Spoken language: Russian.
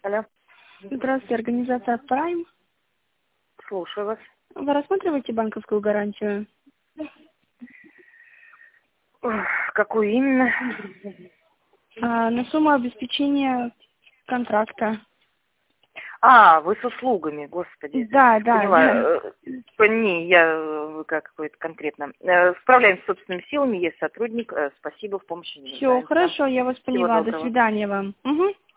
Алло, Здравствуйте, организация Prime. слушаю вас. Вы рассматриваете банковскую гарантию? Какую именно? На сумму обеспечения контракта. Вы с услугами, господи. Да. Поняла. Не, я как какой-то конкретно. Справляемся с собственными силами, есть сотрудник. Спасибо, в помощи не Все, нуждаемся. хорошо, я вас Всего поняла. До доброго. свидания вам. Угу.